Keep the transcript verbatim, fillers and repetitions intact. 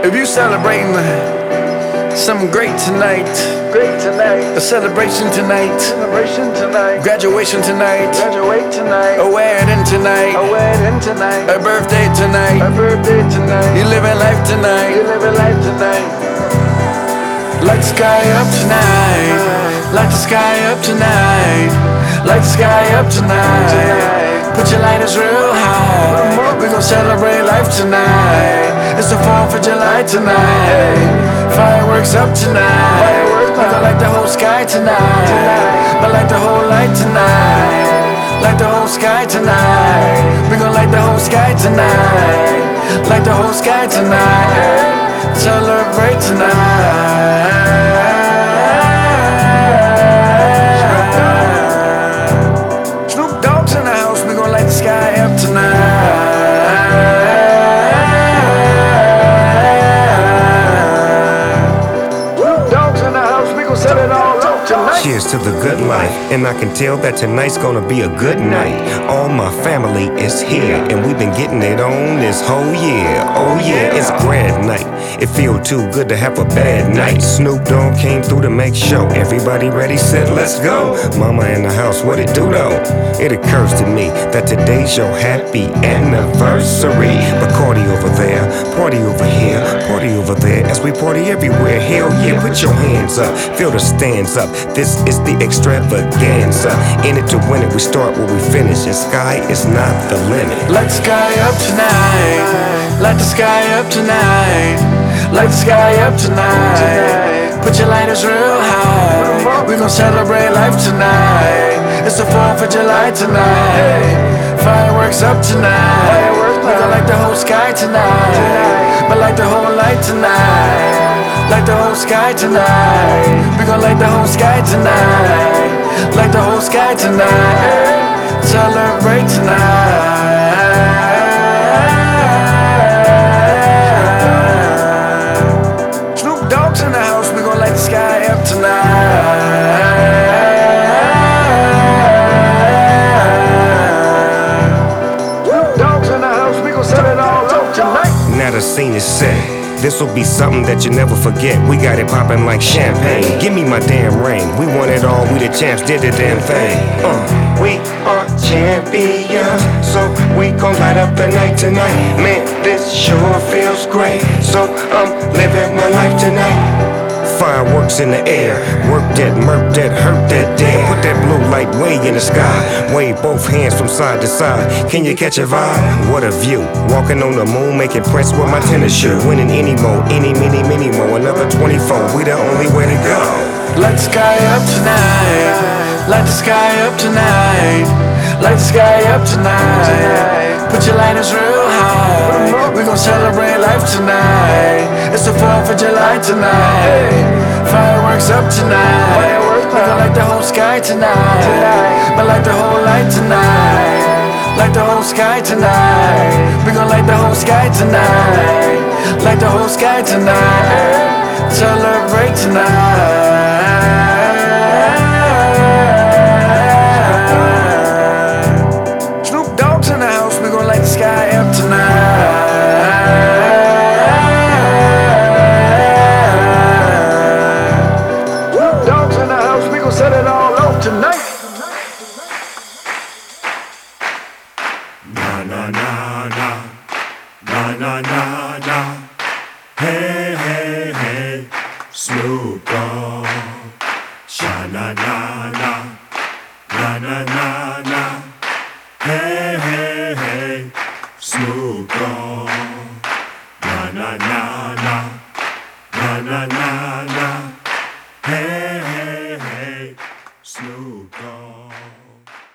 If you celebrating something great tonight, Great tonight, a celebration tonight, celebration tonight, graduation tonight, graduate tonight, a wedding tonight, a wedding tonight, a birthday tonight, a birthday tonight, you living life you tonight. living life tonight. Light the sky up tonight, light the sky up tonight, light the sky up tonight. Put your lighters real high, we gon' celebrate life tonight. It's the fourth of July tonight, fireworks up tonight. We gon' light the whole sky tonight, but light the whole light tonight. Light the whole sky tonight, we gon' light the whole sky tonight. Light the whole sky tonight, celebrate tonight. Snoop Dogg's in the house, we gon' light the sky up tonight. Snoop Dogg's in the house, we gon' set it all up tonight. Cheers to the good life, and I can tell that tonight's gonna be a good night. All my family is here, and we've been getting it on this whole year. Oh yeah, it's grad night. It feel too good to have a bad night. Snoop Dogg came through to make sure everybody ready, said let's go. Mama in the house, what it do though? It occurs to me that today's your happy anniversary. Bacardi over there, party over here, party over there. As we party everywhere, hell yeah, put your hands up, feel the stands up. This is the extravaganza. In it to win it, we start where we finish, and sky is not the limit. Light the sky up tonight, light the sky up tonight, light the sky up tonight. Put your lighters real high, we gon' celebrate life tonight. It's the fourth of July tonight, fireworks up tonight. We gon' light the whole sky tonight, but light the whole light tonight. Light the whole sky tonight, we gon' light the whole sky tonight. Light the whole sky tonight, celebrate tonight. Snoop Dogg's in the house, we gon' light the sky up tonight. Snoop Dogg's in the house, we gon' set it all up tonight. Now the scene is set. This'll be something that you never forget. We got it poppin' like champagne. Give me my damn ring. We won it all. We the champs. Did the damn thing. Uh, we are champions, so we gon' light up the night tonight. Man, this sure feels great. So I'm living my life tonight. Fireworks in the air, work that, murk that, hurt that, damn. Put that blue light way in the sky, wave both hands from side to side. Can you catch a vibe? What a view, walking on the moon, making prints with my tennis shoe. Winning any mo, any, mini, mini mo, another twenty-four, we the only way to go. Light the sky up tonight, light the sky up tonight, light the sky up tonight. Put your lighters real high, we gon' celebrate life tonight. It's the fourth of July tonight, fireworks up tonight. We gon' light the whole sky tonight, but light the whole light tonight. Light the whole sky tonight, we gon' light the whole sky tonight. Light the whole sky tonight, celebrate tonight. Snoop Dogg's in the house, we gon' light the sky up tonight. Snoop Dogg's in the house, we gon' set it all up tonight. Na na na na, na na na na. Hey hey hey, Snoop Dogg. Sha na na na, na na na na. Hey hey hey, Snoop Dogg. Na na na na, na na na na.